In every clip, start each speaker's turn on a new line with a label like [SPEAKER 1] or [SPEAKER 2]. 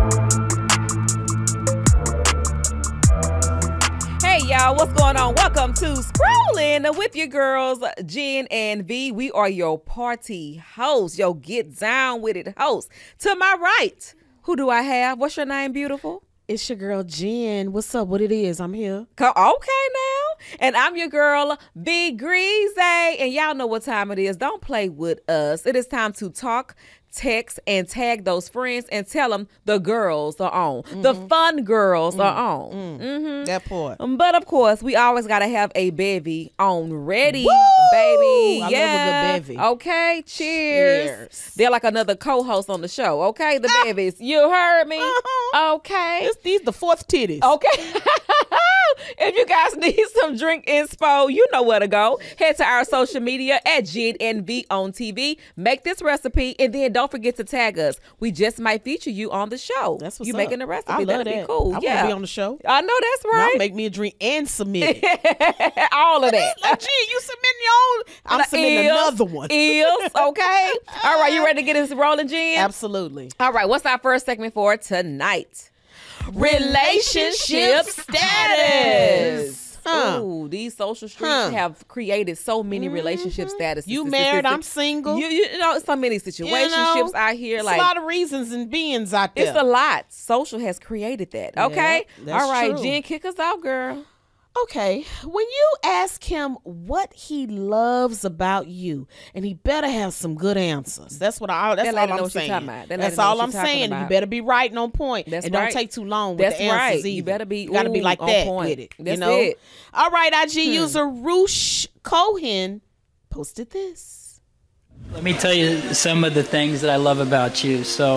[SPEAKER 1] Hey y'all, what's going on? Welcome to Scrolling with your girls, Jen and V. We are your party hosts, your get down with it host. To my right, who do I have? What's your name, beautiful?
[SPEAKER 2] It's your girl, Jen. What's up? What it is? I'm here.
[SPEAKER 1] Okay now. And I'm your girl, V Greasy. And y'all know what time it is. Don't play with us. It is time to talk, text, and tag those friends and tell them the girls are on. The fun girls are on.
[SPEAKER 2] That part.
[SPEAKER 1] But of course, we always got to have a bevy on ready,
[SPEAKER 2] Woo!
[SPEAKER 1] baby.
[SPEAKER 2] I love a
[SPEAKER 1] yeah.
[SPEAKER 2] good bevy.
[SPEAKER 1] Okay, cheers. They're like another co-host on the show. Okay, the bevies. You heard me? Okay.
[SPEAKER 2] These the fourth titties.
[SPEAKER 1] Okay. If you guys need some drink inspo, you know where to go. Head to our social media at GNV on TV. Make this recipe, and then don't forget to tag us. We just might feature you on the show.
[SPEAKER 2] That's what's
[SPEAKER 1] you
[SPEAKER 2] up.
[SPEAKER 1] making the recipe.
[SPEAKER 2] I love
[SPEAKER 1] That'd
[SPEAKER 2] that.
[SPEAKER 1] be cool.
[SPEAKER 2] I want to be on the show.
[SPEAKER 1] I know that's
[SPEAKER 2] Now
[SPEAKER 1] right.
[SPEAKER 2] make me a drink and submit it.
[SPEAKER 1] All of that.
[SPEAKER 2] Like, gee, you submitting your own? I'm submitting another one.
[SPEAKER 1] Okay. All right, you ready to get us rolling, Jen?
[SPEAKER 2] Absolutely.
[SPEAKER 1] All right, what's our first segment for tonight? Relationship status. Ooh, these social streets have created so many relationship statuses.
[SPEAKER 2] You married, I'm single.
[SPEAKER 1] You know, so many situationships out here.
[SPEAKER 2] There's
[SPEAKER 1] Like
[SPEAKER 2] a lot of reasons and beings out there.
[SPEAKER 1] it's a lot. Social has created that. Okay.
[SPEAKER 2] that's
[SPEAKER 1] All right,
[SPEAKER 2] true.
[SPEAKER 1] Jen, kick us out, girl.
[SPEAKER 2] Okay, when you ask him what he loves about you, and he better have some good answers. That's what that's
[SPEAKER 1] That lady
[SPEAKER 2] all
[SPEAKER 1] know
[SPEAKER 2] I'm
[SPEAKER 1] what she
[SPEAKER 2] saying.
[SPEAKER 1] talking about. That lady
[SPEAKER 2] That's
[SPEAKER 1] know
[SPEAKER 2] all
[SPEAKER 1] what
[SPEAKER 2] I'm
[SPEAKER 1] she talking
[SPEAKER 2] saying.
[SPEAKER 1] about.
[SPEAKER 2] You better be right and on point.
[SPEAKER 1] That's
[SPEAKER 2] and
[SPEAKER 1] right.
[SPEAKER 2] don't take too long with
[SPEAKER 1] That's
[SPEAKER 2] the answers
[SPEAKER 1] right.
[SPEAKER 2] either.
[SPEAKER 1] You better be,
[SPEAKER 2] You gotta be like
[SPEAKER 1] on
[SPEAKER 2] that
[SPEAKER 1] point.
[SPEAKER 2] with it.
[SPEAKER 1] That's
[SPEAKER 2] you know?
[SPEAKER 1] it.
[SPEAKER 2] All right, IG user Roosh Cohen posted this.
[SPEAKER 3] Let me tell you some of the things that I love about you. So,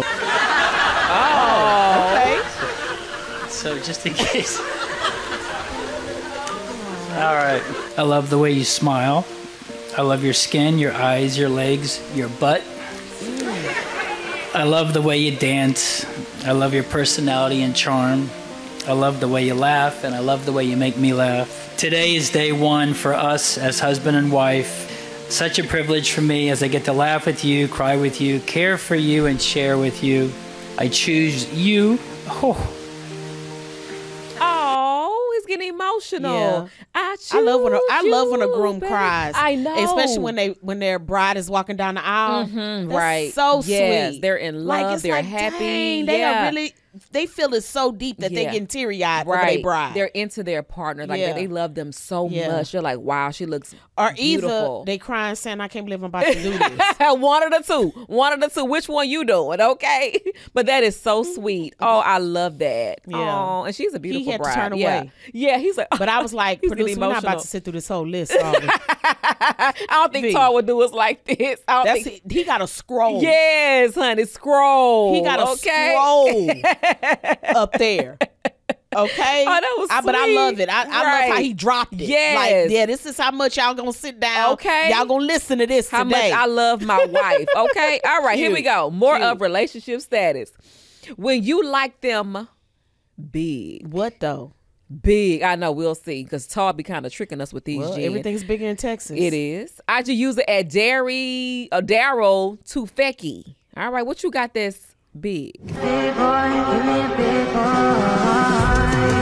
[SPEAKER 2] Okay.
[SPEAKER 3] so just in case. All right. I love the way you smile. I love your skin, your eyes, your legs, your butt. I love the way you dance. I love your personality and charm. I love the way you laugh, and I love the way you make me laugh. Today is day one for us as husband and wife. Such a privilege for me as I get to laugh with you, cry with you, care for you, and share with you. I choose you. Oh.
[SPEAKER 1] Oh, he's getting emotional.
[SPEAKER 2] Yeah.
[SPEAKER 1] I
[SPEAKER 2] love when a
[SPEAKER 1] you,
[SPEAKER 2] groom
[SPEAKER 1] baby.
[SPEAKER 2] cries.
[SPEAKER 1] I know,
[SPEAKER 2] especially when their bride is walking down the aisle. That's
[SPEAKER 1] right.
[SPEAKER 2] so
[SPEAKER 1] Yes,
[SPEAKER 2] sweet.
[SPEAKER 1] they're in love.
[SPEAKER 2] It's
[SPEAKER 1] They're happy.
[SPEAKER 2] dang, they
[SPEAKER 1] Yeah.
[SPEAKER 2] are really. They feel it so deep that they
[SPEAKER 1] Yeah.
[SPEAKER 2] getting teary eyed over
[SPEAKER 1] Right.
[SPEAKER 2] their bride.
[SPEAKER 1] They're into their partner. Like
[SPEAKER 2] Yeah.
[SPEAKER 1] they love them so
[SPEAKER 2] Yeah.
[SPEAKER 1] much. You're like, wow, she looks
[SPEAKER 2] or
[SPEAKER 1] beautiful.
[SPEAKER 2] either they crying saying, "I can't believe I'm about to do this."
[SPEAKER 1] One of the two. One of the two. Which one you doing? Okay. But that is so sweet. Oh, I love that.
[SPEAKER 2] Yeah.
[SPEAKER 1] Oh, and she's a beautiful
[SPEAKER 2] had to
[SPEAKER 1] bride.
[SPEAKER 2] turn
[SPEAKER 1] Yeah.
[SPEAKER 2] away.
[SPEAKER 1] Yeah. He's like,
[SPEAKER 2] But I was like,
[SPEAKER 1] He's
[SPEAKER 2] producer,
[SPEAKER 1] getting
[SPEAKER 2] we're not about
[SPEAKER 1] emotional.
[SPEAKER 2] to sit through this whole list. Are we?
[SPEAKER 1] I don't think
[SPEAKER 2] V.
[SPEAKER 1] Tar would do us like this. I don't
[SPEAKER 2] That's
[SPEAKER 1] think.
[SPEAKER 2] it. He got a scroll.
[SPEAKER 1] Yes, honey. Scroll.
[SPEAKER 2] He got a scroll up there. Okay.
[SPEAKER 1] Oh, that was
[SPEAKER 2] But I
[SPEAKER 1] sweet.
[SPEAKER 2] love it. I love how
[SPEAKER 1] Right.
[SPEAKER 2] he dropped it.
[SPEAKER 1] Yes.
[SPEAKER 2] Like, yeah, this is how much y'all gonna sit down.
[SPEAKER 1] Okay.
[SPEAKER 2] Y'all gonna listen to this
[SPEAKER 1] How
[SPEAKER 2] today.
[SPEAKER 1] much I love my wife. Okay. All right. Here we
[SPEAKER 2] Cute.
[SPEAKER 1] go. More
[SPEAKER 2] Cute.
[SPEAKER 1] of relationship status. When you like them big.
[SPEAKER 2] What though?
[SPEAKER 1] Big. I know. We'll see. Because Tar be kind of tricking us with these
[SPEAKER 2] Well,
[SPEAKER 1] Jen.
[SPEAKER 2] everything's bigger in Texas.
[SPEAKER 1] It is. I just use it at Daryl Tufeki. All right. What you got that's big?
[SPEAKER 4] Big boy, give me a big boy.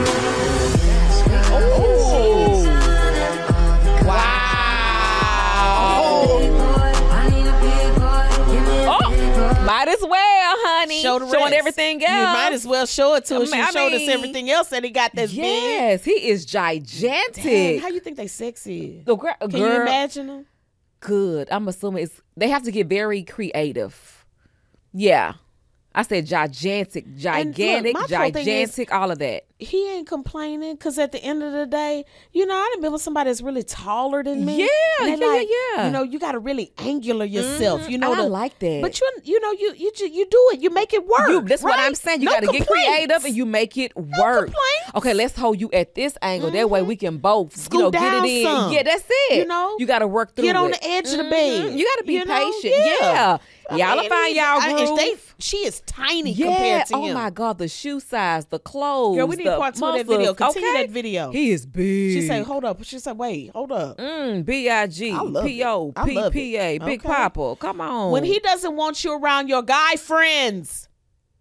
[SPEAKER 1] Oh, might as well, honey.
[SPEAKER 2] Show the
[SPEAKER 1] Showing
[SPEAKER 2] rest.
[SPEAKER 1] everything else.
[SPEAKER 2] You might as well show it to us. You
[SPEAKER 1] I
[SPEAKER 2] showed us
[SPEAKER 1] mean,
[SPEAKER 2] everything else that he got that's big.
[SPEAKER 1] Yes, he is gigantic.
[SPEAKER 2] Dang, how you think they sexy?
[SPEAKER 1] The girl,
[SPEAKER 2] Can you imagine them?
[SPEAKER 1] Good. I'm assuming they have to get very creative. Yeah. I said gigantic,
[SPEAKER 2] my whole thing is-
[SPEAKER 1] gigantic, all of that.
[SPEAKER 2] He ain't complaining because at the end of the day, you know, I done been with somebody that's really taller than me.
[SPEAKER 1] Yeah,
[SPEAKER 2] And they
[SPEAKER 1] yeah.
[SPEAKER 2] You know, you got to really angular yourself. You know,
[SPEAKER 1] I like that.
[SPEAKER 2] But you know, you do it. You make it work.
[SPEAKER 1] That's what
[SPEAKER 2] right?
[SPEAKER 1] I'm saying. You
[SPEAKER 2] No
[SPEAKER 1] got to get
[SPEAKER 2] complaints.
[SPEAKER 1] creative and you make it work.
[SPEAKER 2] complaints.
[SPEAKER 1] Okay, let's hold you at this angle. That way we can both
[SPEAKER 2] Scoot
[SPEAKER 1] get
[SPEAKER 2] down
[SPEAKER 1] it in.
[SPEAKER 2] some.
[SPEAKER 1] Yeah, that's it.
[SPEAKER 2] You know?
[SPEAKER 1] you got to work through
[SPEAKER 2] Get on
[SPEAKER 1] it.
[SPEAKER 2] the edge of the bed.
[SPEAKER 1] You got to be
[SPEAKER 2] You know?
[SPEAKER 1] patient.
[SPEAKER 2] Yeah.
[SPEAKER 1] Y'all will find y'all groove.
[SPEAKER 2] She is tiny
[SPEAKER 1] Yeah.
[SPEAKER 2] compared to
[SPEAKER 1] Oh
[SPEAKER 2] him.
[SPEAKER 1] my God, the shoe size, the clothes.
[SPEAKER 2] Girl, we need
[SPEAKER 1] the
[SPEAKER 2] part two of that
[SPEAKER 1] muscles.
[SPEAKER 2] video. Continue
[SPEAKER 1] Okay?
[SPEAKER 2] that video.
[SPEAKER 1] He is big.
[SPEAKER 2] She said, hold up. She said, wait, hold up.
[SPEAKER 1] B-I-G,
[SPEAKER 2] I love it.
[SPEAKER 1] P-O,
[SPEAKER 2] I love it.
[SPEAKER 1] P-P-A, Big
[SPEAKER 2] Okay.
[SPEAKER 1] Papa. Come on.
[SPEAKER 2] When he doesn't want you around your guy friends,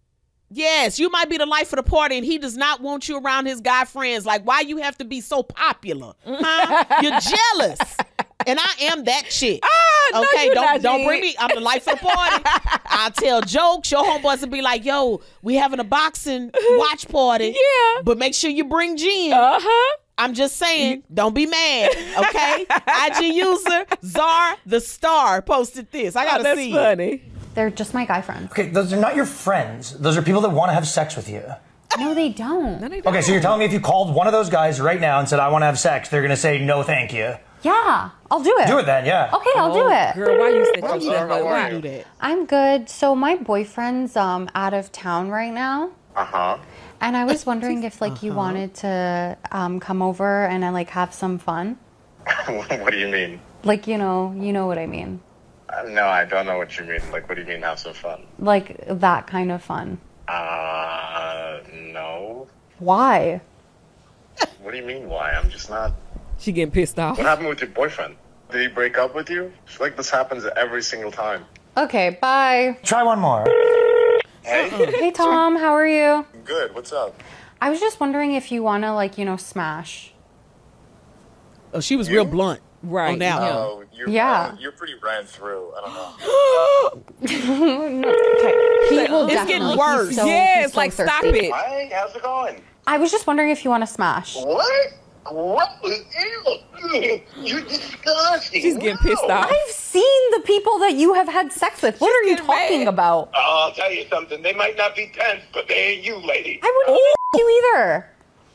[SPEAKER 2] Yes, you might be the life of the party, and he does not want you around his guy friends. Like, why you have to be so popular? Huh? You're jealous. And I am that chick.
[SPEAKER 1] No,
[SPEAKER 2] Okay,
[SPEAKER 1] you're
[SPEAKER 2] don't
[SPEAKER 1] not,
[SPEAKER 2] bring
[SPEAKER 1] G.
[SPEAKER 2] me. I'm the life of the party. I'll tell jokes. Your homeboys will be like, yo, we having a boxing watch party.
[SPEAKER 1] Yeah.
[SPEAKER 2] But make sure you bring Jen.
[SPEAKER 1] Uh-huh.
[SPEAKER 2] I'm just saying, don't be mad, okay? IG user Czar the Star posted this. I gotta
[SPEAKER 1] That's
[SPEAKER 2] see.
[SPEAKER 1] funny.
[SPEAKER 5] They're just my guy friends.
[SPEAKER 6] Okay, those are not your friends. Those are people that want to have sex with you.
[SPEAKER 5] No, they don't.
[SPEAKER 6] Okay, so you're telling me if you called one of those guys right now and said, I want to have sex, they're going to say, no, thank you.
[SPEAKER 5] Yeah, I'll do it.
[SPEAKER 6] Do it then, yeah.
[SPEAKER 5] Okay, I'll do it.
[SPEAKER 1] Girl, why you said
[SPEAKER 7] What's
[SPEAKER 1] you
[SPEAKER 7] up, how are
[SPEAKER 1] why
[SPEAKER 7] you?
[SPEAKER 2] Do that.
[SPEAKER 5] I'm good. So my boyfriend's out of town right now.
[SPEAKER 7] Uh-huh.
[SPEAKER 5] And I was wondering if like you wanted to come over and like have some fun.
[SPEAKER 7] What do you mean?
[SPEAKER 5] Like, you know what I mean.
[SPEAKER 7] No, I don't know what you mean. Like, what do you mean have some fun?
[SPEAKER 5] Like that kind of fun.
[SPEAKER 7] No.
[SPEAKER 5] Why?
[SPEAKER 7] What do you mean why? I'm just not...
[SPEAKER 1] She getting pissed off.
[SPEAKER 7] What happened with your boyfriend? Did he break up with you? It's like this happens every single time.
[SPEAKER 5] Okay, bye.
[SPEAKER 6] Try one more.
[SPEAKER 7] Hey,
[SPEAKER 5] Hey Tom, how are you?
[SPEAKER 7] good. What's up?
[SPEAKER 5] I was just wondering if you want to like, smash.
[SPEAKER 2] Oh, she was real blunt
[SPEAKER 1] Right,
[SPEAKER 2] on that
[SPEAKER 1] yeah.
[SPEAKER 2] one.
[SPEAKER 7] Oh,
[SPEAKER 5] Yeah.
[SPEAKER 7] You're pretty ran through. I don't know.
[SPEAKER 5] Okay. He will
[SPEAKER 2] It's getting
[SPEAKER 5] definitely.
[SPEAKER 2] worse.
[SPEAKER 5] He's so,
[SPEAKER 1] Yes,
[SPEAKER 5] he's so
[SPEAKER 1] like stop
[SPEAKER 5] thirsty.
[SPEAKER 1] it.
[SPEAKER 7] Hi, how's it going?
[SPEAKER 5] I was just wondering if you want to smash.
[SPEAKER 7] What? What? Ew. You're disgusting.
[SPEAKER 1] She's getting pissed
[SPEAKER 7] No.
[SPEAKER 1] off.
[SPEAKER 5] I've seen the people that you have had sex with. What are you
[SPEAKER 1] getting
[SPEAKER 5] talking
[SPEAKER 1] mad.
[SPEAKER 5] about?
[SPEAKER 7] I'll tell you something. They might not be tense, but they ain't you, lady.
[SPEAKER 5] I wouldn't even you either.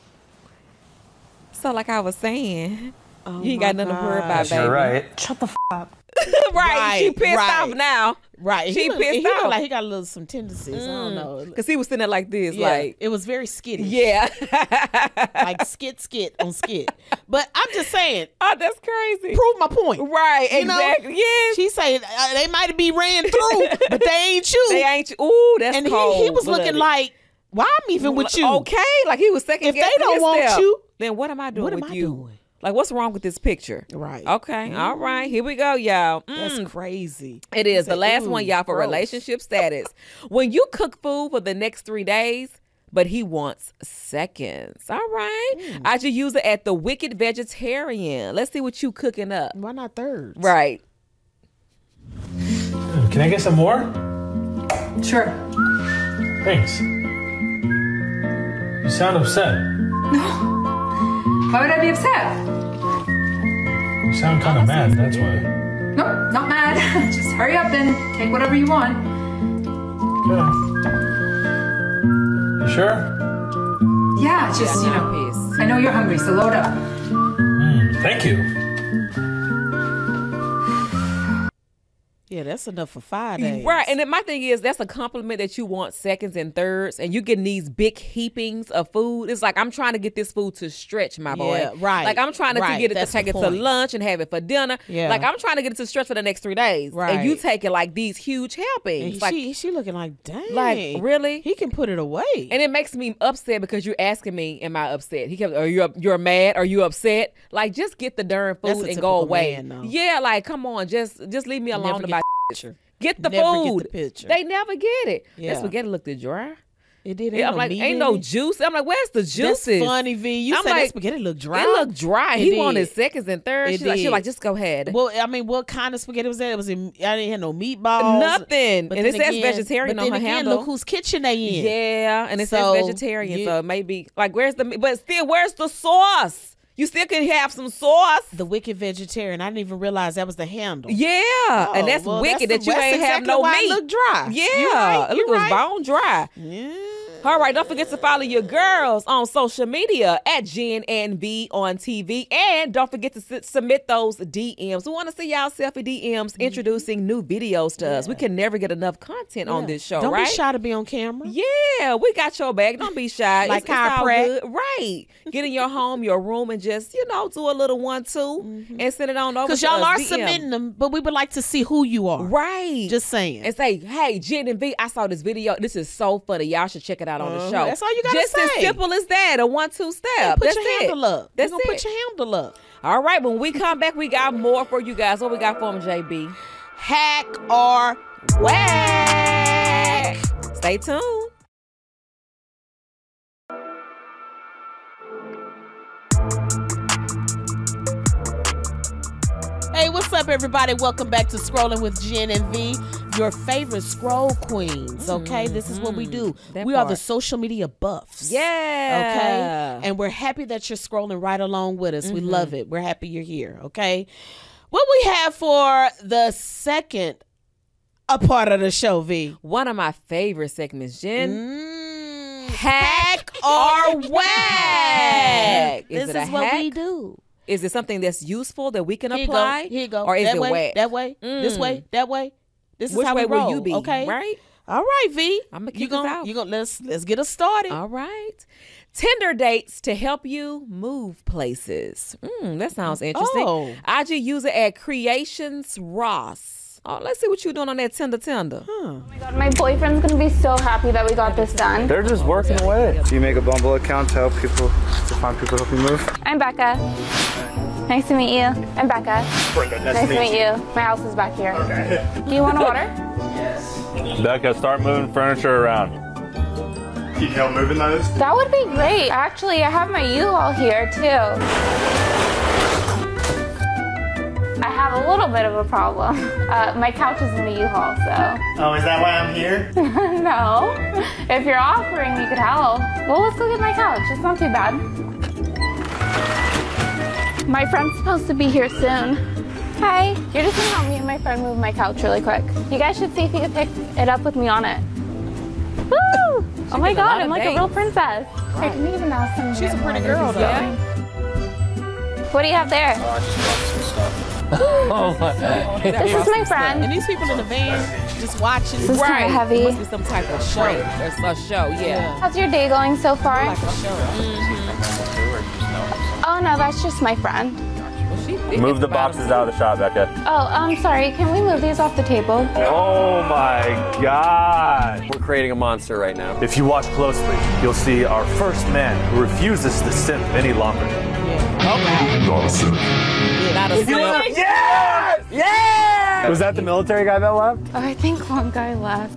[SPEAKER 1] So like I was saying, you ain't
[SPEAKER 2] my
[SPEAKER 1] got nothing to worry about,
[SPEAKER 2] gosh.
[SPEAKER 1] baby.
[SPEAKER 6] You're right.
[SPEAKER 5] Shut the f up.
[SPEAKER 1] Right. She pissed
[SPEAKER 2] Right.
[SPEAKER 1] off now.
[SPEAKER 2] Right.
[SPEAKER 1] She
[SPEAKER 2] he look,
[SPEAKER 1] pissed
[SPEAKER 2] he look
[SPEAKER 1] off.
[SPEAKER 2] like he got a little some tendencies. I don't know.
[SPEAKER 1] Because he was sitting there like this,
[SPEAKER 2] Yeah,
[SPEAKER 1] like,
[SPEAKER 2] it was very skittish.
[SPEAKER 1] yeah.
[SPEAKER 2] Like skit on skit. But I'm just saying,
[SPEAKER 1] Oh, that's crazy.
[SPEAKER 2] prove my point.
[SPEAKER 1] Right,
[SPEAKER 2] You know,
[SPEAKER 1] exactly. Yes.
[SPEAKER 2] She said they might be ran through, but they ain't you.
[SPEAKER 1] They ain't you. Ooh, that's
[SPEAKER 2] and
[SPEAKER 1] cold.
[SPEAKER 2] he was looking
[SPEAKER 1] blooded.
[SPEAKER 2] like, why I'm even with you?
[SPEAKER 1] Okay, like he was second
[SPEAKER 2] If they
[SPEAKER 1] guessing
[SPEAKER 2] don't want
[SPEAKER 1] himself.
[SPEAKER 2] you,
[SPEAKER 1] then what am I doing
[SPEAKER 2] what am
[SPEAKER 1] with
[SPEAKER 2] I
[SPEAKER 1] you?
[SPEAKER 2] doing?
[SPEAKER 1] Like, what's wrong with this picture?
[SPEAKER 2] Right.
[SPEAKER 1] Okay. All right. Here we go, y'all.
[SPEAKER 2] That's crazy.
[SPEAKER 1] It is
[SPEAKER 2] He
[SPEAKER 1] the
[SPEAKER 2] said,
[SPEAKER 1] last
[SPEAKER 2] "Ooh,
[SPEAKER 1] one, y'all, for
[SPEAKER 2] gross."
[SPEAKER 1] relationship status. When you cook food for the next 3 days, but he wants seconds. All right. I should use it at the Wicked Vegetarian. Let's see what you cooking up.
[SPEAKER 2] Why not thirds?
[SPEAKER 1] Right.
[SPEAKER 8] Can I get some more?
[SPEAKER 9] Sure.
[SPEAKER 8] Thanks. You sound upset.
[SPEAKER 9] Why would I be upset?
[SPEAKER 8] You sound kind of mad, that's why.
[SPEAKER 9] Nope, not mad. Just hurry up and take whatever you want.
[SPEAKER 8] Okay. You sure?
[SPEAKER 9] Yeah, it's just,
[SPEAKER 1] Peace.
[SPEAKER 9] I know you're hungry, so load up.
[SPEAKER 8] Thank you.
[SPEAKER 2] Yeah, that's enough for 5 days.
[SPEAKER 1] Right. And then my thing is, that's a compliment that you want seconds and thirds, and you getting these big heapings of food. It's like, I'm trying to get this food to stretch, my boy.
[SPEAKER 2] Yeah, right.
[SPEAKER 1] Like, I'm trying to
[SPEAKER 2] Right.
[SPEAKER 1] get it to
[SPEAKER 2] That's
[SPEAKER 1] take
[SPEAKER 2] the
[SPEAKER 1] it to
[SPEAKER 2] point.
[SPEAKER 1] lunch and have it for dinner.
[SPEAKER 2] Yeah.
[SPEAKER 1] Like, I'm trying to get it to stretch for the next 3 days.
[SPEAKER 2] Right.
[SPEAKER 1] And you taking, like, these huge helpings.
[SPEAKER 2] And
[SPEAKER 1] Like,
[SPEAKER 2] she looking like, dang.
[SPEAKER 1] Like, really?
[SPEAKER 2] He can put it away.
[SPEAKER 1] and it makes me upset because you're asking me, am I upset? He kept, you're mad? Are you upset? Like, just get the darn
[SPEAKER 2] That's
[SPEAKER 1] food
[SPEAKER 2] a
[SPEAKER 1] and go
[SPEAKER 2] typical
[SPEAKER 1] away.
[SPEAKER 2] man, though.
[SPEAKER 1] Yeah, like, come on, just leave me alone
[SPEAKER 2] Never get
[SPEAKER 1] about
[SPEAKER 2] the picture.
[SPEAKER 1] Get the
[SPEAKER 2] Never get
[SPEAKER 1] food.
[SPEAKER 2] the picture.
[SPEAKER 1] They never get it.
[SPEAKER 2] Yeah.
[SPEAKER 1] That spaghetti looked dry.
[SPEAKER 2] It did.
[SPEAKER 1] Yeah, I'm like,
[SPEAKER 2] meat
[SPEAKER 1] ain't
[SPEAKER 2] in
[SPEAKER 1] no
[SPEAKER 2] it.
[SPEAKER 1] juice. I'm like, where's the juices?
[SPEAKER 2] That's funny, V. You
[SPEAKER 1] I'm
[SPEAKER 2] said
[SPEAKER 1] like,
[SPEAKER 2] that spaghetti looked dry.
[SPEAKER 1] It looked dry.
[SPEAKER 2] It
[SPEAKER 1] He
[SPEAKER 2] did.
[SPEAKER 1] wanted seconds and thirds.
[SPEAKER 2] It
[SPEAKER 1] She
[SPEAKER 2] did.
[SPEAKER 1] like, just go ahead.
[SPEAKER 2] Well, I mean, what kind of spaghetti was that? I didn't have no meatballs.
[SPEAKER 1] Nothing.
[SPEAKER 2] But
[SPEAKER 1] and it
[SPEAKER 2] then
[SPEAKER 1] says
[SPEAKER 2] again-
[SPEAKER 1] vegetarian
[SPEAKER 2] but
[SPEAKER 1] on
[SPEAKER 2] then
[SPEAKER 1] her
[SPEAKER 2] again,
[SPEAKER 1] handle.
[SPEAKER 2] Look whose kitchen they in.
[SPEAKER 1] Yeah, and it
[SPEAKER 2] So,
[SPEAKER 1] says vegetarian.
[SPEAKER 2] you-
[SPEAKER 1] So maybe like, where's the? But still, where's the sauce? You still can have some sauce.
[SPEAKER 2] The Wicked Vegetarian. I didn't even realize that was the handle.
[SPEAKER 1] Yeah, and that's
[SPEAKER 2] well,
[SPEAKER 1] wicked
[SPEAKER 2] that's
[SPEAKER 1] that you
[SPEAKER 2] the-
[SPEAKER 1] ain't
[SPEAKER 2] that's
[SPEAKER 1] have
[SPEAKER 2] exactly
[SPEAKER 1] no
[SPEAKER 2] why it
[SPEAKER 1] meat.
[SPEAKER 2] looked dry.
[SPEAKER 1] Yeah,
[SPEAKER 2] You're right,
[SPEAKER 1] it
[SPEAKER 2] you're
[SPEAKER 1] was
[SPEAKER 2] right.
[SPEAKER 1] bone dry.
[SPEAKER 2] Yeah.
[SPEAKER 1] All right, don't forget to follow your girls on social media at Jen and V on TV. And don't forget to submit those DMs. We want to see y'all selfie DMs introducing new videos to us. We can never get enough content on this show,
[SPEAKER 2] Don't
[SPEAKER 1] right?
[SPEAKER 2] be shy to be on camera.
[SPEAKER 1] Yeah, we got your back. Don't be shy.
[SPEAKER 2] Like
[SPEAKER 1] it's all
[SPEAKER 2] Kai Pratt.
[SPEAKER 1] good. Right. Get in your home, your room, and just, do a little 1-2 and send it on over
[SPEAKER 2] Because
[SPEAKER 1] to
[SPEAKER 2] y'all
[SPEAKER 1] us,
[SPEAKER 2] are
[SPEAKER 1] DM.
[SPEAKER 2] submitting them, but we would like to see who you are.
[SPEAKER 1] Right.
[SPEAKER 2] Just saying.
[SPEAKER 1] And say, hey, Jen and V, I saw this video. This is so funny. Y'all should check it out on the show.
[SPEAKER 2] That's all you gotta
[SPEAKER 1] Just
[SPEAKER 2] say.
[SPEAKER 1] as simple as that, a 1-2 step.
[SPEAKER 2] Put
[SPEAKER 1] That's
[SPEAKER 2] your
[SPEAKER 1] it.
[SPEAKER 2] handle up.
[SPEAKER 1] That's
[SPEAKER 2] We're gonna
[SPEAKER 1] it.
[SPEAKER 2] put your handle up.
[SPEAKER 1] All right, when we come back, we got more for you guys. What we got for them, JB?
[SPEAKER 2] Hack or whack.
[SPEAKER 1] Stay tuned.
[SPEAKER 2] up, everybody? Welcome back to Scrolling with Jen and V, your favorite scroll queens. Okay, this is what we do. We are the social media buffs.
[SPEAKER 1] Yeah.
[SPEAKER 2] Okay, and we're happy that you're scrolling right along with us. We love it. We're happy you're here. Okay, what we have for the second part of the show, V?
[SPEAKER 1] One of my favorite segments, Jen.
[SPEAKER 2] Hack or whack.
[SPEAKER 1] Is
[SPEAKER 2] This
[SPEAKER 1] it a
[SPEAKER 2] is what we
[SPEAKER 1] hack?
[SPEAKER 2] do.
[SPEAKER 1] Is it something that's useful that we can
[SPEAKER 2] Here you go.
[SPEAKER 1] apply?
[SPEAKER 2] Here you go.
[SPEAKER 1] Or is
[SPEAKER 2] that
[SPEAKER 1] it
[SPEAKER 2] way,
[SPEAKER 1] whack?
[SPEAKER 2] That way. This way. That way. This is
[SPEAKER 1] Which
[SPEAKER 2] how
[SPEAKER 1] way
[SPEAKER 2] we roll.
[SPEAKER 1] will you be?
[SPEAKER 2] Okay.
[SPEAKER 1] Right?
[SPEAKER 2] All right, V.
[SPEAKER 1] I'ma kick
[SPEAKER 2] you
[SPEAKER 1] us
[SPEAKER 2] gonna,
[SPEAKER 1] out.
[SPEAKER 2] You gonna let's get us started.
[SPEAKER 1] All right. Tinder dates to help you move places. That sounds interesting.
[SPEAKER 2] Oh.
[SPEAKER 1] IG user at Creations Ross. Oh, let's see what you're doing on that Tinder.
[SPEAKER 10] Oh my God, my boyfriend's gonna be so happy that we got this done.
[SPEAKER 11] They're just working away. Do you make a Bumble account to help people, to find people to help you move?
[SPEAKER 10] I'm Becca. Nice to meet you. I'm Becca.
[SPEAKER 11] Brenda,
[SPEAKER 10] Nice to meet you. My house is back here. Okay. Do you want a water?
[SPEAKER 11] Becca, start moving furniture around. Can you help moving those?
[SPEAKER 10] That would be great. Actually, I have my U-Haul here too. I have a little bit of a problem. My couch is in the U-Haul, so.
[SPEAKER 11] Oh, is that why I'm here?
[SPEAKER 10] No. If you're offering, you could help. Well, let's go get my couch. It's not too bad. My friend's supposed to be here soon. Hi. You're just gonna help me and my friend move my couch really quick. You guys should see if you can pick it up with me on it. Woo! Oh my God, I'm like a real princess. Hey, can you even ask them?
[SPEAKER 2] She's a pretty girl, though.
[SPEAKER 10] Yeah. What do you have there?
[SPEAKER 11] I just brought some stuff.
[SPEAKER 3] Oh my.
[SPEAKER 10] This is my friend.
[SPEAKER 2] And these people in the van just watching.
[SPEAKER 10] This is kind of heavy.
[SPEAKER 1] Must be some type of show. There's a show, yeah.
[SPEAKER 10] How's your day going so far?
[SPEAKER 2] Like a show.
[SPEAKER 10] Oh no, that's just my friend.
[SPEAKER 11] Move the boxes out of the shop, Becca.
[SPEAKER 10] Oh, I'm sorry. Can we move these off the table?
[SPEAKER 11] Oh my God.
[SPEAKER 12] We're creating a monster right now.
[SPEAKER 11] If you watch closely, you'll see our first man who refuses to simp any longer.
[SPEAKER 7] Not a simp.
[SPEAKER 1] Not a simp.
[SPEAKER 11] Yes! Yes! Was that the military guy that left?
[SPEAKER 10] Oh, I think one guy left.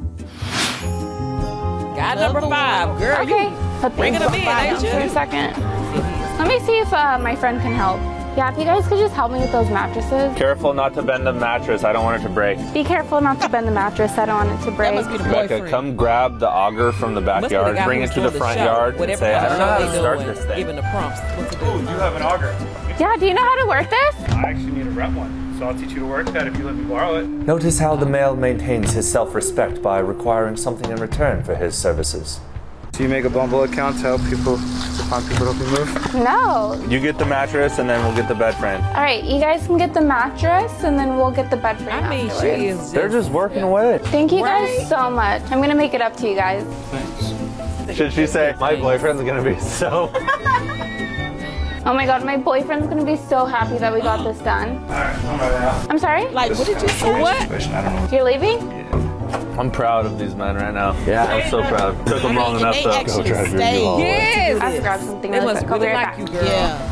[SPEAKER 1] Guy number 5. Girl,
[SPEAKER 10] Okay.
[SPEAKER 1] bring it up in, ain't you?
[SPEAKER 10] For a second. Let me see if my friend can help. Yeah, if you guys could just help me with those mattresses.
[SPEAKER 11] Careful not to bend the mattress. I don't want it to break.
[SPEAKER 10] Be careful not to bend the mattress. I don't want it to break.
[SPEAKER 2] That must be the
[SPEAKER 11] Becca,
[SPEAKER 2] boyfriend.
[SPEAKER 11] come grab the auger from the backyard, bring it to the front yard, and say, I don't know how to start this thing.
[SPEAKER 1] Giving the prompts. What to do.
[SPEAKER 11] Oh, you have an auger.
[SPEAKER 10] Yeah, do you know how to work this?
[SPEAKER 11] I actually need to rent one, so I'll teach you to work that if you let me borrow it. Notice how the male maintains his self-respect by requiring something in return for his services. Do you make a Bumble account to help people, to find people to help you move?
[SPEAKER 10] No.
[SPEAKER 11] You get the mattress, and then we'll get the bed frame.
[SPEAKER 10] All right, you guys can get the mattress, and then we'll get the bed frame
[SPEAKER 1] I mean,
[SPEAKER 10] afterwards.
[SPEAKER 1] she is.
[SPEAKER 11] They're just working away.
[SPEAKER 10] Thank you guys so much. I'm gonna make it up to you guys.
[SPEAKER 11] Should she say, my boyfriend's gonna be so...
[SPEAKER 10] Oh my God, my boyfriend's gonna be so happy that we got this done.
[SPEAKER 11] All right, I'm ready now.
[SPEAKER 10] I'm sorry?
[SPEAKER 2] Like, what did you say?
[SPEAKER 1] What?
[SPEAKER 11] I don't know.
[SPEAKER 10] You're leaving?
[SPEAKER 11] I'm proud of these men right now. Yeah, I'm so proud. Took them long
[SPEAKER 2] And
[SPEAKER 11] enough
[SPEAKER 2] they
[SPEAKER 11] to
[SPEAKER 2] actually
[SPEAKER 11] drive your
[SPEAKER 2] stayed.
[SPEAKER 11] U-Haul.
[SPEAKER 1] Yes.
[SPEAKER 10] I have to grab something
[SPEAKER 1] They
[SPEAKER 10] really
[SPEAKER 1] must
[SPEAKER 10] quick. I'll be
[SPEAKER 1] really
[SPEAKER 10] right
[SPEAKER 1] like
[SPEAKER 10] back.
[SPEAKER 1] you, girl.
[SPEAKER 2] Yeah.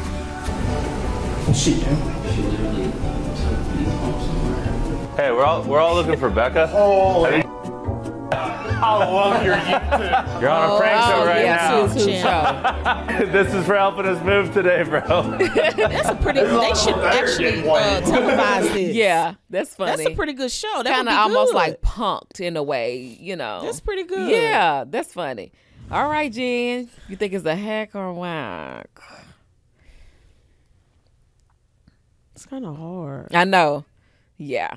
[SPEAKER 11] Hey, we're all looking for Becca. Oh, I love your YouTube. You're on a prank show right now.
[SPEAKER 1] Show.
[SPEAKER 11] This is for helping us move today, bro.
[SPEAKER 2] That's a pretty. They should actually televise this.
[SPEAKER 1] Yeah, that's funny.
[SPEAKER 2] That's a pretty good show. That
[SPEAKER 1] Kind of almost like punked in a way, you know.
[SPEAKER 2] That's pretty good.
[SPEAKER 1] Yeah, that's funny. All right, Jen. You think it's a hack or a whack?
[SPEAKER 2] It's kind of hard.
[SPEAKER 1] I know. Yeah.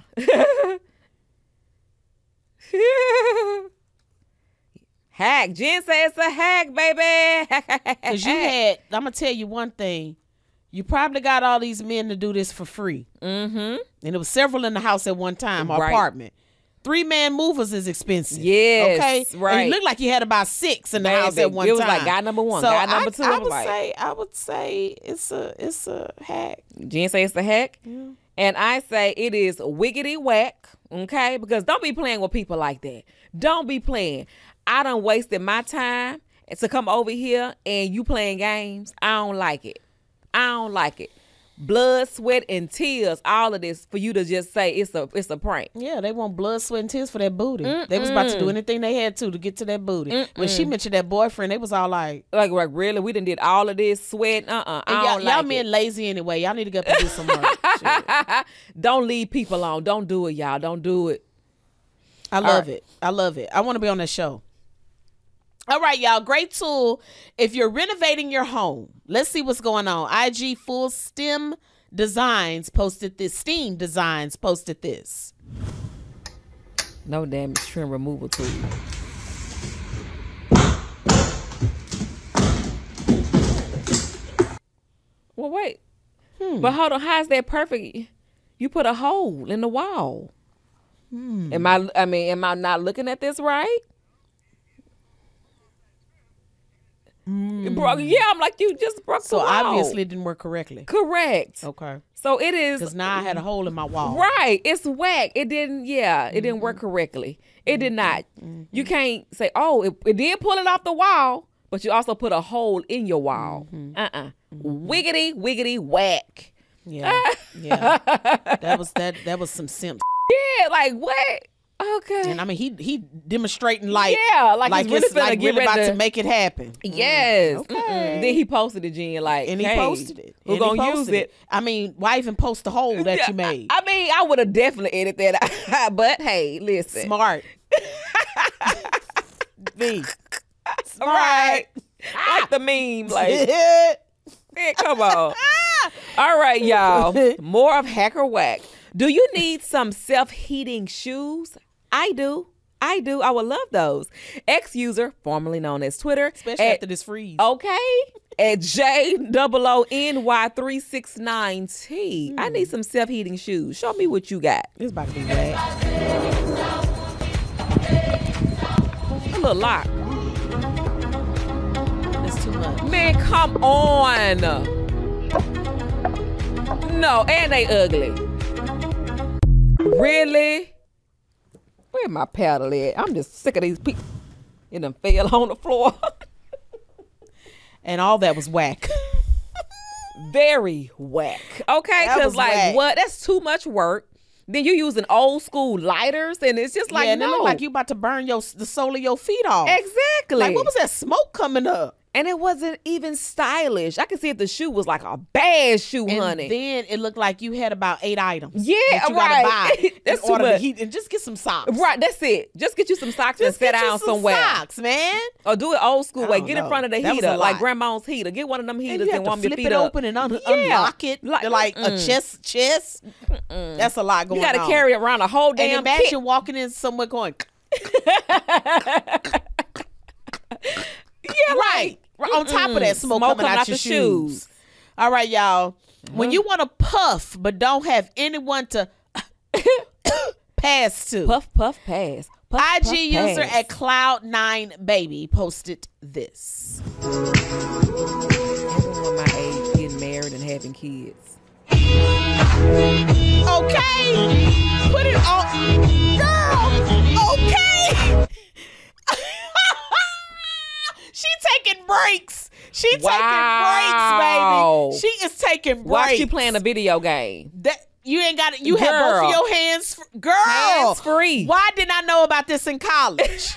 [SPEAKER 1] Hack. Jen says it's a hack, baby.
[SPEAKER 2] Because you had, I'm going to tell you one thing. You probably got all these men to do this for free.
[SPEAKER 1] Mm-hmm.
[SPEAKER 2] And there was several in the house at one time, or apartment. 3-man movers is expensive.
[SPEAKER 1] Yes,
[SPEAKER 2] okay?
[SPEAKER 1] right.
[SPEAKER 2] And it looked like you had about 6 in the house at one time.
[SPEAKER 1] It was like guy number 1,
[SPEAKER 2] so
[SPEAKER 1] guy number 2.
[SPEAKER 2] I would say it's a hack.
[SPEAKER 1] Jen say it's a hack.
[SPEAKER 2] Yeah.
[SPEAKER 1] And I say it is wiggity whack, okay? Because don't be playing with people like that. Don't be playing. I done wasted my time to come over here and you playing games. I don't like it. I don't like it. Blood, sweat, and tears, all of this for you to just say it's a prank.
[SPEAKER 2] Yeah, they want blood, sweat, and tears for that booty. They was about to do anything they had to get to that booty. When she mentioned that boyfriend, they was all like
[SPEAKER 1] really? We done did all of this sweat?
[SPEAKER 2] And y'all men lazy anyway. Y'all need to get up and do some work. shit.
[SPEAKER 1] Don't leave people on. Don't do it, y'all. Don't do it.
[SPEAKER 2] I love it. I love it. I want to be on that show. All right, y'all. Great tool if you're renovating your home. Let's see what's going on. IG Full Steam Designs posted this. Steam Designs posted this.
[SPEAKER 1] No damage trim removal tool. Well, wait. But hold on. How is that perfect? You put a hole in the wall. Am I not looking at this right? Yeah, I'm like, you just broke the wall.
[SPEAKER 2] So obviously it didn't work correctly.
[SPEAKER 1] Correct.
[SPEAKER 2] Okay.
[SPEAKER 1] So it is.
[SPEAKER 2] Because now I had a hole in my wall.
[SPEAKER 1] Right. It's whack. It didn't, it didn't work correctly. It did not. You can't say, oh, it did pull it off the wall, but you also put a hole in your wall. Wiggity, wiggity, whack.
[SPEAKER 2] Yeah. Yeah. That was some simp.
[SPEAKER 1] Yeah, like what? Okay.
[SPEAKER 2] And I mean, he demonstrating like
[SPEAKER 1] like he's really
[SPEAKER 2] about to make it happen.
[SPEAKER 1] Yes.
[SPEAKER 2] Okay.
[SPEAKER 1] Then he posted it, Jen, like,
[SPEAKER 2] and he posted it.
[SPEAKER 1] We're gonna use it.
[SPEAKER 2] I mean, why even post the hole that you made?
[SPEAKER 1] I mean, I would have definitely edited that, but hey, listen,
[SPEAKER 2] smart. V. Smart.
[SPEAKER 1] Right. Like the meme, like, man, come on. All right, y'all. More of Hacker Whack. Do you need some self-heating shoes? I do. I would love those. Ex-user, formerly known as Twitter.
[SPEAKER 2] Especially after this freeze.
[SPEAKER 1] Okay. At JOONY369T. I need some self-heating shoes. Show me what you got.
[SPEAKER 2] This about to be bad.
[SPEAKER 1] A little lock.
[SPEAKER 2] That's too much.
[SPEAKER 1] Man, come on. No, and they ugly. Really? Where my paddle at? I'm just sick of these people. It done fell on the floor.
[SPEAKER 2] And all that was whack.
[SPEAKER 1] Very whack. Okay, because like
[SPEAKER 2] whack.
[SPEAKER 1] What? That's too much work. Then you using old school lighters, and it's just like,
[SPEAKER 2] and
[SPEAKER 1] no.
[SPEAKER 2] it look like you about to burn the sole of your feet off.
[SPEAKER 1] Exactly.
[SPEAKER 2] Like, what was that smoke coming up?
[SPEAKER 1] And it wasn't even stylish. I could see if the shoe was like a bad shoe, honey.
[SPEAKER 2] And then it looked like you had about 8 items.
[SPEAKER 1] Yeah,
[SPEAKER 2] that you
[SPEAKER 1] right.
[SPEAKER 2] gotta buy
[SPEAKER 1] That's
[SPEAKER 2] in
[SPEAKER 1] too
[SPEAKER 2] order
[SPEAKER 1] much.
[SPEAKER 2] to heat, and just get some socks.
[SPEAKER 1] Right, that's it. Just get you some socks and sit down somewhere.
[SPEAKER 2] Socks, man.
[SPEAKER 1] Or do it old school way. Get in front of the
[SPEAKER 2] That was a
[SPEAKER 1] heater, like
[SPEAKER 2] lot.
[SPEAKER 1] grandma's heater. Get one of them heaters
[SPEAKER 2] And
[SPEAKER 1] and warm your
[SPEAKER 2] flip
[SPEAKER 1] feet
[SPEAKER 2] it
[SPEAKER 1] up.
[SPEAKER 2] open and unlock it. Like a chest. That's a lot going on.
[SPEAKER 1] You got to carry around a whole damn
[SPEAKER 2] And imagine
[SPEAKER 1] kit.
[SPEAKER 2] walking in somewhere going.
[SPEAKER 1] Yeah,
[SPEAKER 2] right. On top of that, smoke coming out your shoes. All right, y'all. When you want to puff but don't have anyone to pass to.
[SPEAKER 1] Puff, puff, pass. Puff,
[SPEAKER 2] IG
[SPEAKER 1] puff,
[SPEAKER 2] user
[SPEAKER 1] pass.
[SPEAKER 2] at Cloud9Baby posted this.
[SPEAKER 1] Everyone my age getting married and having kids.
[SPEAKER 2] Okay. Put it on. Girl. Okay. She taking breaks. She taking breaks, baby. She is taking breaks.
[SPEAKER 1] Why she playing a video game?
[SPEAKER 2] That you ain't got it. You have both of your hands, girl.
[SPEAKER 1] Hands free.
[SPEAKER 2] Why didn't I know about this in college?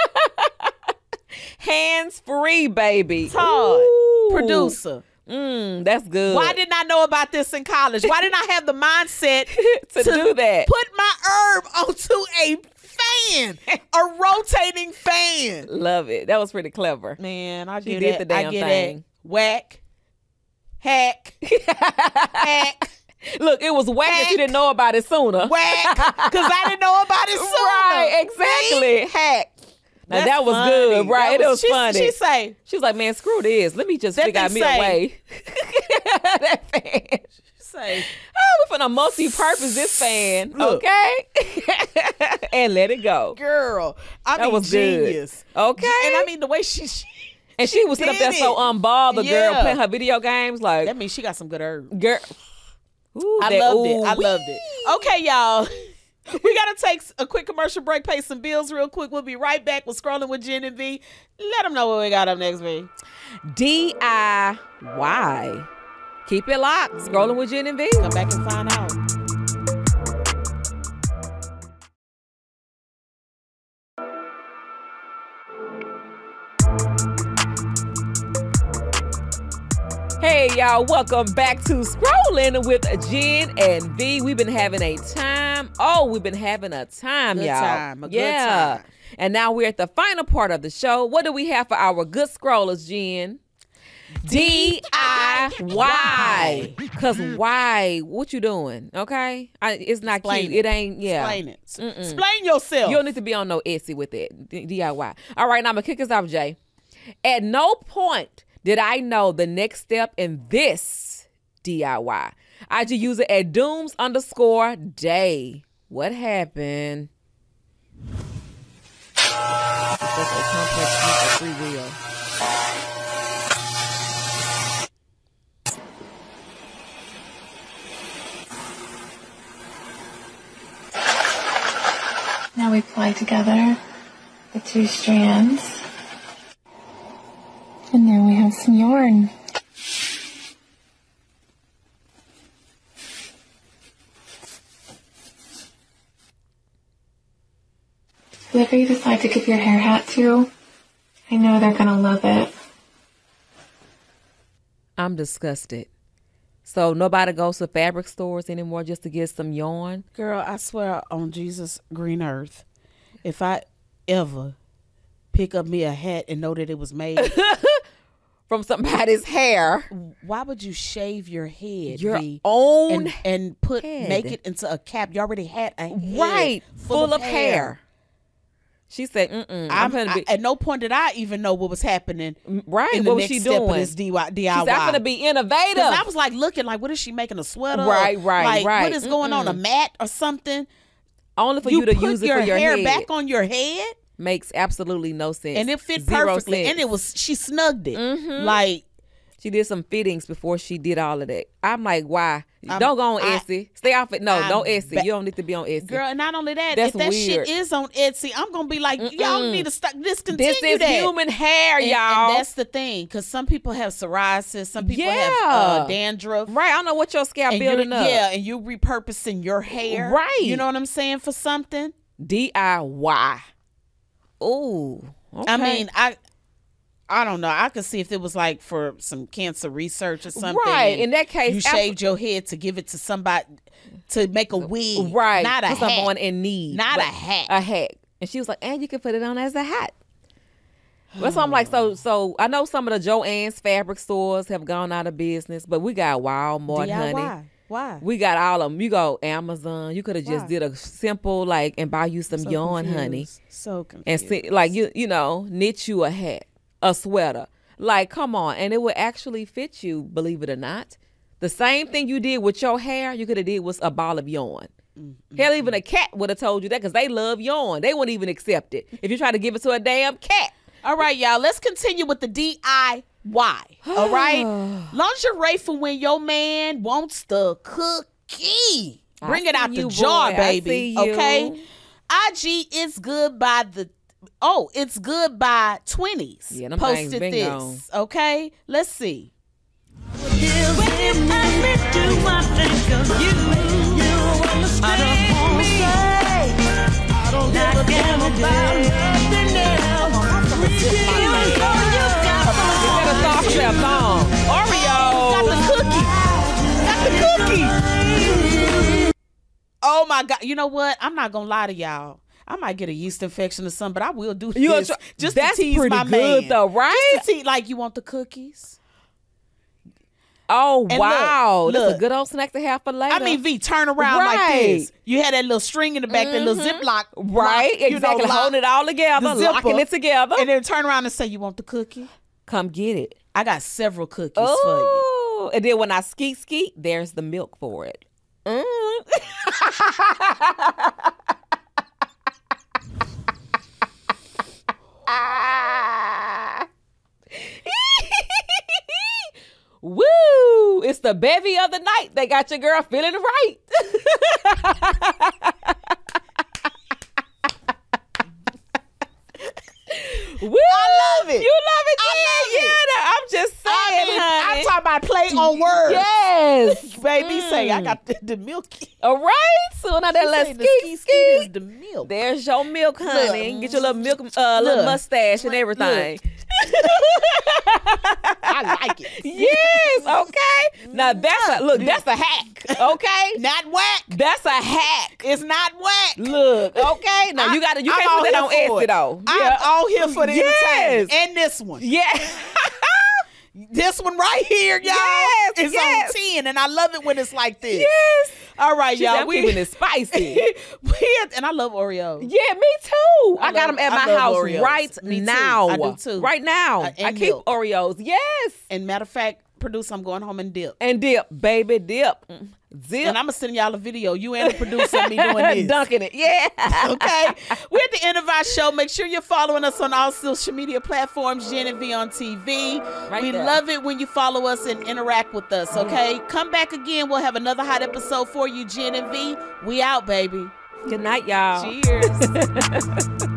[SPEAKER 1] Hands free, baby.
[SPEAKER 2] Todd,
[SPEAKER 1] Ooh.
[SPEAKER 2] producer.
[SPEAKER 1] That's good.
[SPEAKER 2] Why didn't I know about this in college? Why didn't I have the mindset
[SPEAKER 1] to do that?
[SPEAKER 2] Put my herb onto a fan, a rotating fan.
[SPEAKER 1] Love it. That was pretty clever.
[SPEAKER 2] Man, I
[SPEAKER 1] She
[SPEAKER 2] get
[SPEAKER 1] did
[SPEAKER 2] it.
[SPEAKER 1] the damn
[SPEAKER 2] I get
[SPEAKER 1] thing.
[SPEAKER 2] it. Whack, hack, hack.
[SPEAKER 1] Look, it was whack that you didn't know about it sooner.
[SPEAKER 2] Whack, because I didn't know about it sooner.
[SPEAKER 1] Right, exactly.
[SPEAKER 2] Hack.
[SPEAKER 1] Now
[SPEAKER 2] That's
[SPEAKER 1] that was
[SPEAKER 2] funny.
[SPEAKER 1] good, right?
[SPEAKER 2] That
[SPEAKER 1] It was funny.
[SPEAKER 2] She say,
[SPEAKER 1] she was like, "Man, screw this. Let me just
[SPEAKER 2] That
[SPEAKER 1] figure out
[SPEAKER 2] thing
[SPEAKER 1] me a
[SPEAKER 2] say-
[SPEAKER 1] way." That fan.
[SPEAKER 2] say,
[SPEAKER 1] Oh, we're finna multi-purpose this fan,
[SPEAKER 2] Look.
[SPEAKER 1] okay? And let it go.
[SPEAKER 2] girl, I
[SPEAKER 1] That
[SPEAKER 2] mean,
[SPEAKER 1] was good.
[SPEAKER 2] genius.
[SPEAKER 1] Okay.
[SPEAKER 2] And I mean, the way she
[SPEAKER 1] And she was sitting up there
[SPEAKER 2] did
[SPEAKER 1] so
[SPEAKER 2] it.
[SPEAKER 1] unbothered, girl,
[SPEAKER 2] Yeah.
[SPEAKER 1] playing her video games. Like,
[SPEAKER 2] that means she got some good herbs.
[SPEAKER 1] girl. Ooh,
[SPEAKER 2] I
[SPEAKER 1] that
[SPEAKER 2] loved it. I
[SPEAKER 1] ooh-wee.
[SPEAKER 2] loved it. Okay, y'all. We got to take a quick commercial break, pay some bills real quick. We'll be right back with Scrolling with Jen and V. Let them know what we got up next, V.
[SPEAKER 1] DIY. Keep it locked. Scrolling with Jen and V.
[SPEAKER 2] Come back and find out.
[SPEAKER 1] Hey, y'all, welcome back to Scrolling with Jen and V. We've been having a time. Oh, we've been having a time,
[SPEAKER 2] Good
[SPEAKER 1] y'all.
[SPEAKER 2] time, a good time.
[SPEAKER 1] And now we're at the final part of the show. What do we have for our good scrollers, Jen? DIY. Because why? What you doing? Okay? It's not
[SPEAKER 2] Explain
[SPEAKER 1] cute. It ain't, yeah.
[SPEAKER 2] Explain it. Explain yourself.
[SPEAKER 1] You don't need to be on no Etsy with it. DIY. All right, now I'm going to kick us off, Jay. At no point did I know the next step in this DIY. I just use it at Dooms_day. What happened? This is such a complex piece of free will.
[SPEAKER 10] Now we apply together the 2 strands. And now we have some yarn. Whoever you decide to give your hair hat to, I know they're gonna love it.
[SPEAKER 1] I'm disgusted. So nobody goes to fabric stores anymore just to get some yarn?
[SPEAKER 2] Girl, I swear on Jesus' green earth, if I ever pick up me a hat and know that it was made
[SPEAKER 1] from somebody's hair,
[SPEAKER 2] why would you shave your head,
[SPEAKER 1] your
[SPEAKER 2] V,
[SPEAKER 1] own
[SPEAKER 2] and
[SPEAKER 1] head.
[SPEAKER 2] Make it into a cap? You already had a head
[SPEAKER 1] right full of hair. She said,
[SPEAKER 2] at no point did I even know what was happening.
[SPEAKER 1] Right.
[SPEAKER 2] In
[SPEAKER 1] what
[SPEAKER 2] the
[SPEAKER 1] was she
[SPEAKER 2] next step
[SPEAKER 1] doing?
[SPEAKER 2] Of this DIY.
[SPEAKER 1] She said, I'm going to be innovative.
[SPEAKER 2] I was like looking like, what is she making, a sweater?
[SPEAKER 1] Right.
[SPEAKER 2] Like, what is going on, a mat or something?
[SPEAKER 1] Only for you to use it for your
[SPEAKER 2] hair
[SPEAKER 1] head.
[SPEAKER 2] Back on your head?
[SPEAKER 1] Makes absolutely no sense.
[SPEAKER 2] And it fit
[SPEAKER 1] Zero
[SPEAKER 2] perfectly.
[SPEAKER 1] sense.
[SPEAKER 2] And she snugged it. Like,
[SPEAKER 1] she did some fittings before she did all of that. I'm like, why? Don't go on Etsy. Stay off it. No, don't Etsy. You don't need to be on Etsy.
[SPEAKER 2] Girl, and not only that,
[SPEAKER 1] That's
[SPEAKER 2] if that
[SPEAKER 1] weird.
[SPEAKER 2] shit is on Etsy, I'm going to be like, y'all need to discontinue
[SPEAKER 1] this is
[SPEAKER 2] that.
[SPEAKER 1] human hair, y'all.
[SPEAKER 2] And that's the thing, because some people have psoriasis. Some people have dandruff.
[SPEAKER 1] Right. I don't know what your scalp building up.
[SPEAKER 2] Yeah, and you're repurposing your hair.
[SPEAKER 1] Right.
[SPEAKER 2] You know what I'm saying? For something.
[SPEAKER 1] DIY. Ooh. Okay.
[SPEAKER 2] I mean, I don't know. I could see if it was like for some cancer research or something.
[SPEAKER 1] Right. In that case,
[SPEAKER 2] you shaved your head to give it to somebody to make a wig.
[SPEAKER 1] Right.
[SPEAKER 2] Not a hat.
[SPEAKER 1] Someone in need.
[SPEAKER 2] Not a hat.
[SPEAKER 1] A hat. And she was like, and you can put it on as a hat. But so I'm like, so I know some of the Joann's fabric stores have gone out of business, but we got Walmart, honey.
[SPEAKER 2] Why?
[SPEAKER 1] We got all of them. You go Amazon. You could have just did a simple and buy you some yarn, honey.
[SPEAKER 2] So confused.
[SPEAKER 1] And you know, knit you a hat, a sweater. Like, come on, and it would actually fit you. Believe it or not, the same thing you did with your hair, you could have did with a ball of yarn. Hell, even a cat would have told you that because they love yarn. They wouldn't even accept it if you try to give it to a damn cat.
[SPEAKER 2] All right, y'all. Let's continue with the DIY. All right, lingerie for when your man wants the cookie. Bring it out the jar, baby. Okay. IG is good by it's good by 20s.
[SPEAKER 1] Yeah, them
[SPEAKER 2] posted
[SPEAKER 1] things
[SPEAKER 2] this.
[SPEAKER 1] gone.
[SPEAKER 2] Okay, let's see. Oreo. Got the cookie. Oh my God. You know what? I'm not gonna lie to y'all. I might get a yeast infection or something, but I will do this just
[SPEAKER 1] that's
[SPEAKER 2] to tease
[SPEAKER 1] pretty
[SPEAKER 2] my
[SPEAKER 1] good
[SPEAKER 2] man.
[SPEAKER 1] though, right?
[SPEAKER 2] Just to tease, like, you want the cookies?
[SPEAKER 1] Oh,
[SPEAKER 2] And
[SPEAKER 1] wow. That's
[SPEAKER 2] look.
[SPEAKER 1] a good old snack to have for later.
[SPEAKER 2] I mean, V, turn around like this. You had that little string in the back, that little Ziploc.
[SPEAKER 1] Right, exactly. Holding it all together, locking it together.
[SPEAKER 2] And then turn around and say, you want the cookie?
[SPEAKER 1] Come get it.
[SPEAKER 2] I got several cookies for you.
[SPEAKER 1] And then when I skeet, there's the milk for it. Woo! It's the bevy of the night. They got your girl feeling right. Woo!
[SPEAKER 2] I love it.
[SPEAKER 1] You love it?
[SPEAKER 2] I love it.
[SPEAKER 1] I'm just saying, honey.
[SPEAKER 2] I'm talking about play on words.
[SPEAKER 1] Yes.
[SPEAKER 2] Baby, say, I got the milky.
[SPEAKER 1] All right. So now that let's
[SPEAKER 2] skeet is the milk.
[SPEAKER 1] There's your milk, honey. Get your little milk, little mustache and everything.
[SPEAKER 2] I like it.
[SPEAKER 1] Yes, okay. Now that's a hack. Okay?
[SPEAKER 2] Not whack.
[SPEAKER 1] That's a hack.
[SPEAKER 2] It's not whack.
[SPEAKER 1] Look, okay. Now you can't put that on Etsy though.
[SPEAKER 2] I'm all here for the entertainment. And this one.
[SPEAKER 1] Yeah.
[SPEAKER 2] This one right here, y'all, is on 10, and I love it when it's like this. Yes. All right, y'all.
[SPEAKER 1] We keeping it spicy.
[SPEAKER 2] And I love Oreos.
[SPEAKER 1] Yeah, me too. I got them at my house
[SPEAKER 2] Oreos.
[SPEAKER 1] right now.
[SPEAKER 2] I do too.
[SPEAKER 1] Right now. I keep
[SPEAKER 2] milk.
[SPEAKER 1] Oreos. Yes.
[SPEAKER 2] And matter of fact, producer, I'm going home and dip.
[SPEAKER 1] And dip, baby, dip. Zip.
[SPEAKER 2] And I'm going to send y'all a video. You and the producer and me doing this.
[SPEAKER 1] Dunking it. Yeah.
[SPEAKER 2] Okay. We're at the end of our show. Make sure you're following us on all social media platforms, Jen and V on TV. We love it when you follow us and interact with us, okay? Come back again. We'll have another hot episode for you, Jen and V. We out, baby.
[SPEAKER 1] Good night, y'all.
[SPEAKER 2] Cheers.